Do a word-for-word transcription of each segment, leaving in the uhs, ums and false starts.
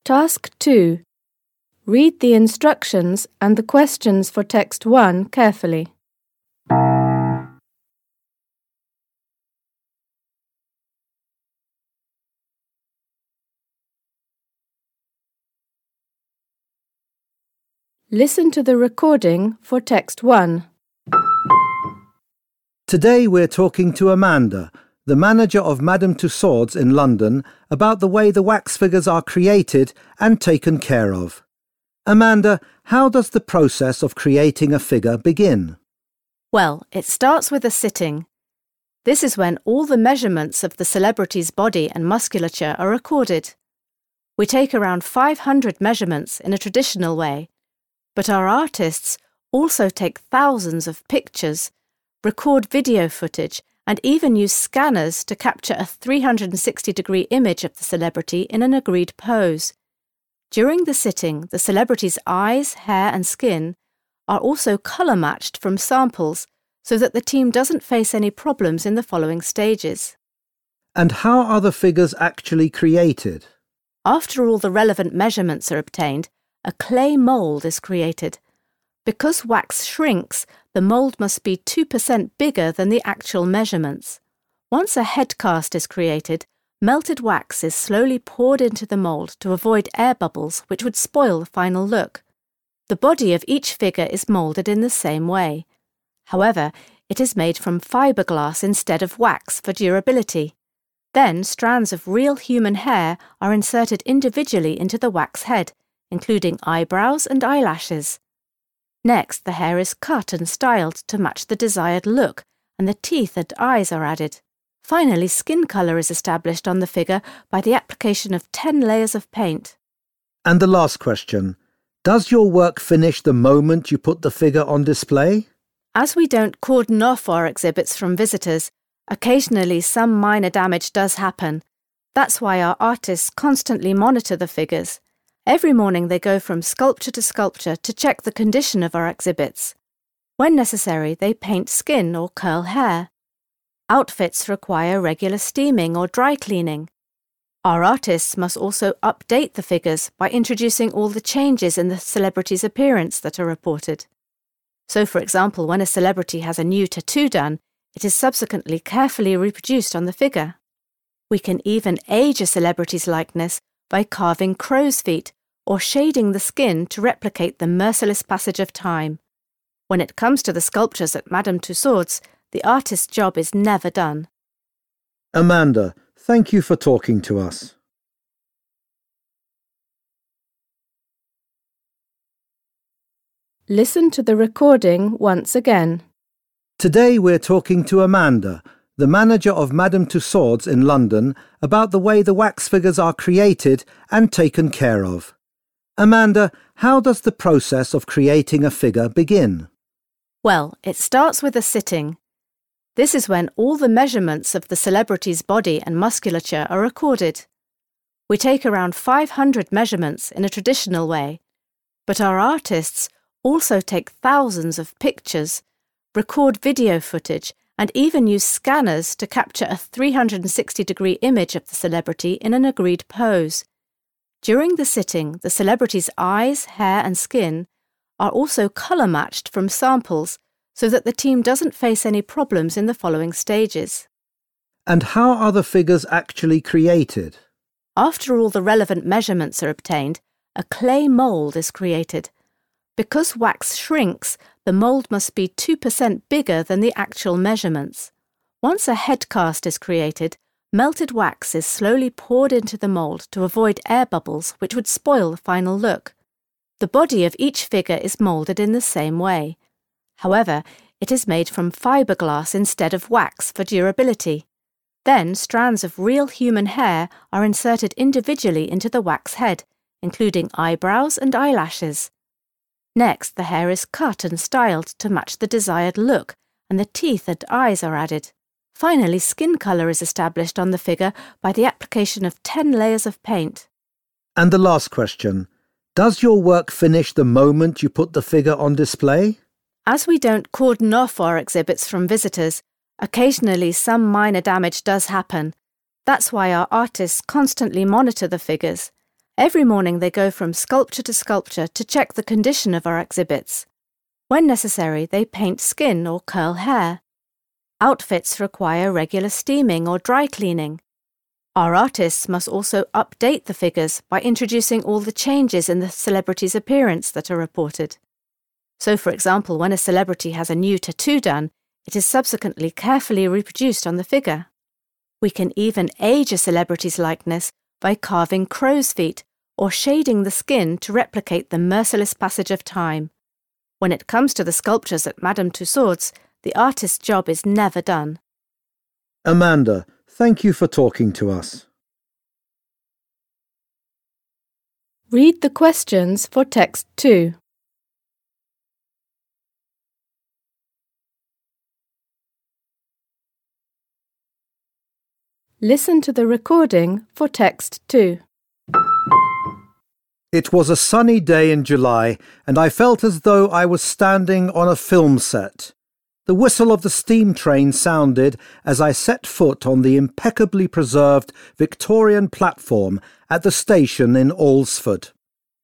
Task two. Read the instructions and the questions for text one carefully. Listen to the recording for text one. Today we're talking to Amanda, the manager of Madame Tussauds in London, about the way the wax figures are created and taken care of. Amanda, how does the process of creating a figure begin? Well, it starts with a sitting. This is when all the measurements of the celebrity's body and musculature are recorded. We take around five hundred measurements in a traditional way, but our artists also take thousands of pictures, record video footage, and even use scanners to capture a three hundred sixty degree image of the celebrity in an agreed pose. During the sitting, the celebrity's eyes, hair and skin are also colour-matched from samples so that the team doesn't face any problems in the following stages. And how are the figures actually created? After all the relevant measurements are obtained, a clay mould is created. Because wax shrinks, the mould must be two percent bigger than the actual measurements. Once a head cast is created, melted wax is slowly poured into the mould to avoid air bubbles which would spoil the final look. The body of each figure is moulded in the same way. However, it is made from fiberglass instead of wax for durability. Then strands of real human hair are inserted individually into the wax head, including eyebrows and eyelashes. Next, the hair is cut and styled to match the desired look, and the teeth and eyes are added. Finally, skin colour is established on the figure by the application of ten layers of paint. And the last question. Does your work finish the moment you put the figure on display? As we don't cordon off our exhibits from visitors, occasionally some minor damage does happen. That's why our artists constantly monitor the figures. Every morning they go from sculpture to sculpture to check the condition of our exhibits. When necessary, they paint skin or curl hair. Outfits require regular steaming or dry cleaning. Our artists must also update the figures by introducing all the changes in the celebrity's appearance that are reported. So, for example, when a celebrity has a new tattoo done, it is subsequently carefully reproduced on the figure. We can even age a celebrity's likeness by carving crow's feet or shading the skin to replicate the merciless passage of time. When it comes to the sculptures at Madame Tussauds, the artist's job is never done. Amanda, thank you for talking to us. Listen to the recording once again. Today we're talking to Amanda, the manager of Madame Tussauds in London, about the way the wax figures are created and taken care of. Amanda, how does the process of creating a figure begin? Well, it starts with a sitting. This is when all the measurements of the celebrity's body and musculature are recorded. We take around five hundred measurements in a traditional way, but our artists also take thousands of pictures, record video footage, and even use scanners to capture a three hundred sixty degree image of the celebrity in an agreed pose. During the sitting, the celebrity's eyes, hair and skin are also colour-matched from samples so that the team doesn't face any problems in the following stages. And how are the figures actually created? After all the relevant measurements are obtained, a clay mould is created. Because wax shrinks, the mould must be two percent bigger than the actual measurements. Once a head cast is created, melted wax is slowly poured into the mould to avoid air bubbles which would spoil the final look. The body of each figure is moulded in the same way. However, it is made from fiberglass instead of wax for durability. Then strands of real human hair are inserted individually into the wax head, including eyebrows and eyelashes. Next, the hair is cut and styled to match the desired look, and the teeth and eyes are added. Finally, skin colour is established on the figure by the application of ten layers of paint. And the last question. Does your work finish the moment you put the figure on display? As we don't cordon off our exhibits from visitors, occasionally some minor damage does happen. That's why our artists constantly monitor the figures. Every morning they go from sculpture to sculpture to check the condition of our exhibits. When necessary, they paint skin or curl hair. Outfits require regular steaming or dry cleaning. Our artists must also update the figures by introducing all the changes in the celebrity's appearance that are reported. So, for example, when a celebrity has a new tattoo done, it is subsequently carefully reproduced on the figure. We can even age a celebrity's likeness by carving crow's feet or shading the skin to replicate the merciless passage of time. When it comes to the sculptures at Madame Tussauds, the artist's job is never done. Amanda, thank you for talking to us. Read the questions for text two. Listen to the recording for text two. It was a sunny day in July, and I felt as though I was standing on a film set. The whistle of the steam train sounded as I set foot on the impeccably preserved Victorian platform at the station in Alresford.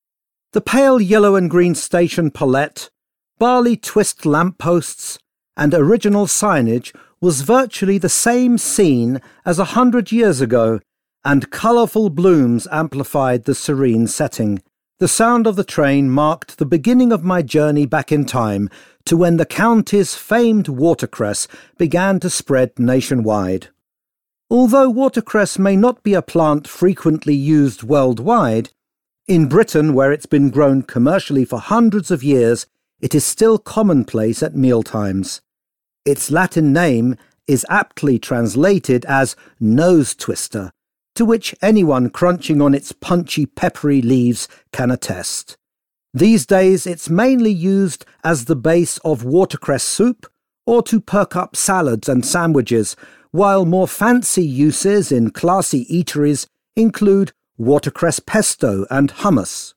The pale yellow and green station palette, barley twist lampposts, and original signage was virtually the same scene as a hundred years ago, and colourful blooms amplified the serene setting. The sound of the train marked the beginning of my journey back in time to when the county's famed watercress began to spread nationwide. Although watercress may not be a plant frequently used worldwide, in Britain, where it's been grown commercially for hundreds of years, it is still commonplace at mealtimes. Its Latin name is aptly translated as nose twister, to which anyone crunching on its punchy, peppery leaves can attest. These days it's mainly used as the base of watercress soup or to perk up salads and sandwiches, while more fancy uses in classy eateries include watercress pesto and hummus.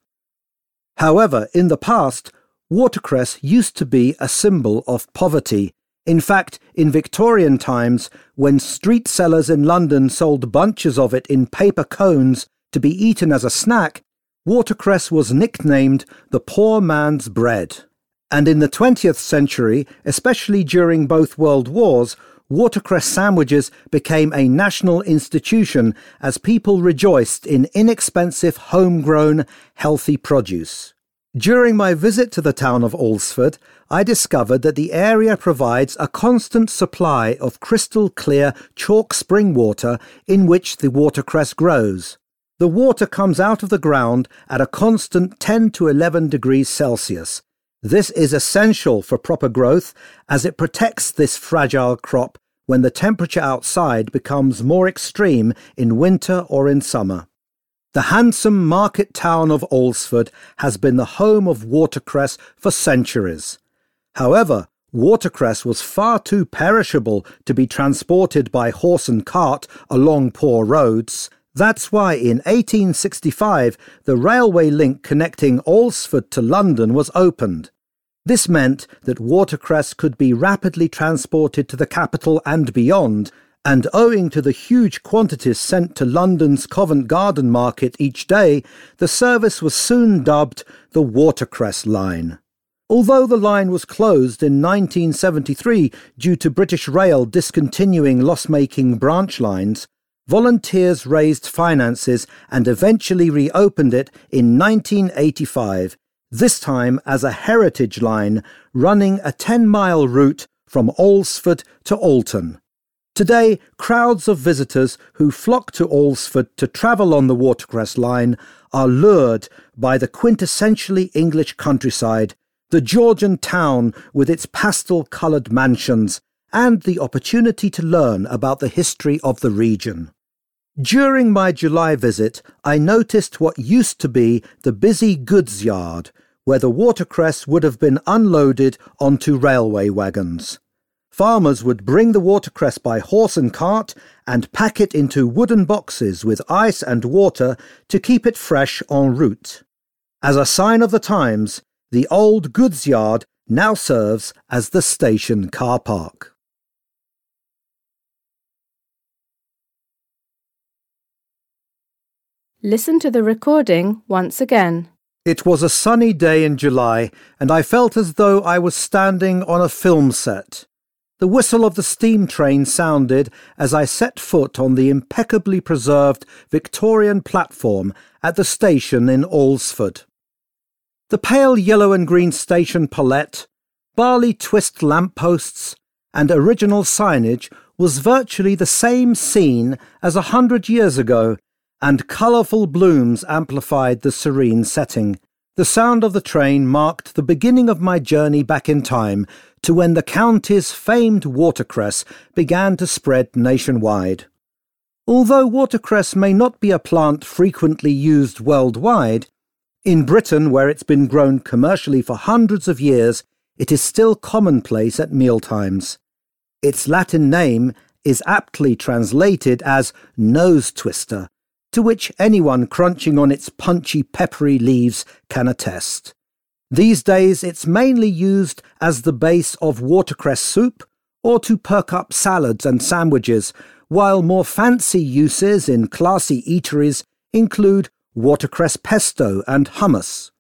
However, in the past, watercress used to be a symbol of poverty. In fact, in Victorian times, when street sellers in London sold bunches of it in paper cones to be eaten as a snack, watercress was nicknamed the poor man's bread. And in the twentieth century, especially during both world wars, watercress sandwiches became a national institution as people rejoiced in inexpensive, homegrown, healthy produce. During my visit to the town of Alresford, I discovered that the area provides a constant supply of crystal-clear chalk spring water in which the watercress grows. The water comes out of the ground at a constant ten to eleven degrees Celsius. This is essential for proper growth as it protects this fragile crop when the temperature outside becomes more extreme in winter or in summer. The handsome market town of Alresford has been the home of watercress for centuries. However, watercress was far too perishable to be transported by horse and cart along poor roads. That's why in eighteen sixty-five the railway link connecting Alresford to London was opened. This meant that watercress could be rapidly transported to the capital and beyond, and owing to the huge quantities sent to London's Covent Garden market each day, the service was soon dubbed the Watercress Line. Although the line was closed in nineteen seventy-three due to British Rail discontinuing loss-making branch lines, volunteers raised finances and eventually reopened it in nineteen eighty-five, this time as a heritage line running a ten-mile route from Alresford to Alton. Today, crowds of visitors who flock to Alresford to travel on the Watercress Line are lured by the quintessentially English countryside, the Georgian town with its pastel-coloured mansions, and the opportunity to learn about the history of the region. During my July visit, I noticed what used to be the busy goods yard, where the watercress would have been unloaded onto railway wagons. Farmers would bring the watercress by horse and cart and pack it into wooden boxes with ice and water to keep it fresh en route. As a sign of the times, the old goods yard now serves as the station car park. Listen to the recording once again. It was a sunny day in July, and I felt as though I was standing on a film set. The whistle of the steam train sounded as I set foot on the impeccably preserved Victorian platform at the station in Alresford. The pale yellow and green station palette, barley twist lampposts, and original signage was virtually the same scene as a hundred years ago, and colourful blooms amplified the serene setting. The sound of the train marked the beginning of my journey back in time to when the county's famed watercress began to spread nationwide. Although watercress may not be a plant frequently used worldwide, in Britain, where it's been grown commercially for hundreds of years, it is still commonplace at mealtimes. Its Latin name is aptly translated as nose twister, to which anyone crunching on its punchy, peppery leaves can attest. These days it's mainly used as the base of watercress soup or to perk up salads and sandwiches, while more fancy uses in classy eateries include watercress pesto and hummus.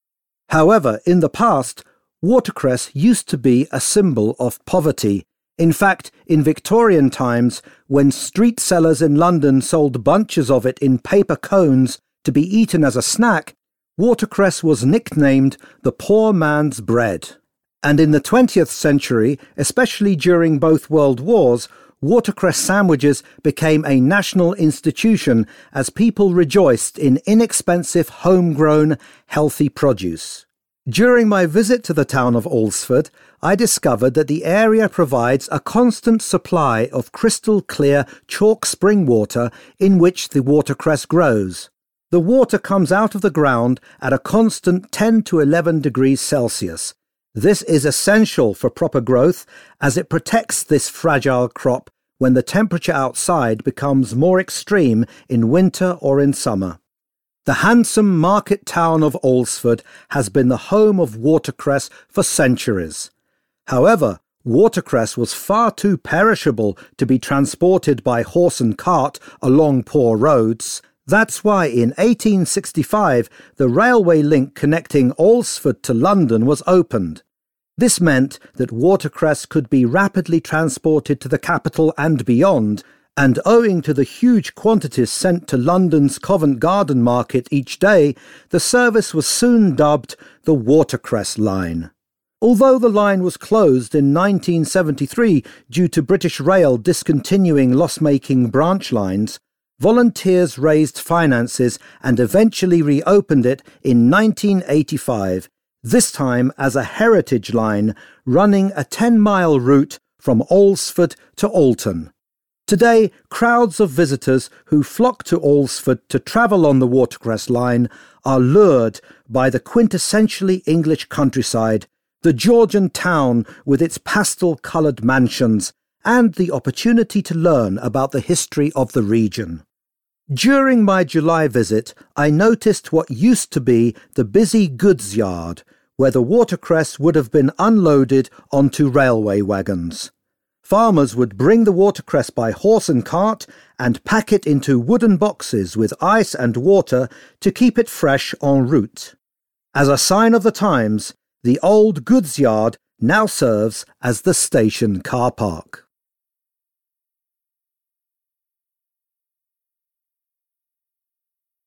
However, in the past, watercress used to be a symbol of poverty. In fact, in Victorian times, when street sellers in London sold bunches of it in paper cones to be eaten as a snack, watercress was nicknamed the poor man's bread. And in the twentieth century, especially during both world wars, watercress sandwiches became a national institution as people rejoiced in inexpensive, homegrown, healthy produce. During my visit to the town of Alresford, I discovered that the area provides a constant supply of crystal-clear chalk spring water in which the watercress grows. The water comes out of the ground at a constant ten to eleven degrees Celsius. This is essential for proper growth as it protects this fragile crop when the temperature outside becomes more extreme in winter or in summer. The handsome market town of Alresford has been the home of watercress for centuries. However, watercress was far too perishable to be transported by horse and cart along poor roads. That's why in eighteen sixty-five the railway link connecting Alresford to London was opened. This meant that watercress could be rapidly transported to the capital and beyond, and owing to the huge quantities sent to London's Covent Garden Market each day, the service was soon dubbed the Watercress Line. Although the line was closed in nineteen seventy-three due to British Rail discontinuing loss-making branch lines, volunteers raised finances and eventually reopened it in nineteen eighty-five, this time as a heritage line running a ten-mile route from Alresford to Alton. Today, crowds of visitors who flock to Alresford to travel on the Watercress Line are lured by the quintessentially English countryside, the Georgian town with its pastel-coloured mansions, and the opportunity to learn about the history of the region. During my July visit, I noticed what used to be the busy goods yard, where the watercress would have been unloaded onto railway wagons. Farmers would bring the watercress by horse and cart and pack it into wooden boxes with ice and water to keep it fresh en route. As a sign of the times, the old goods yard now serves as the station car park.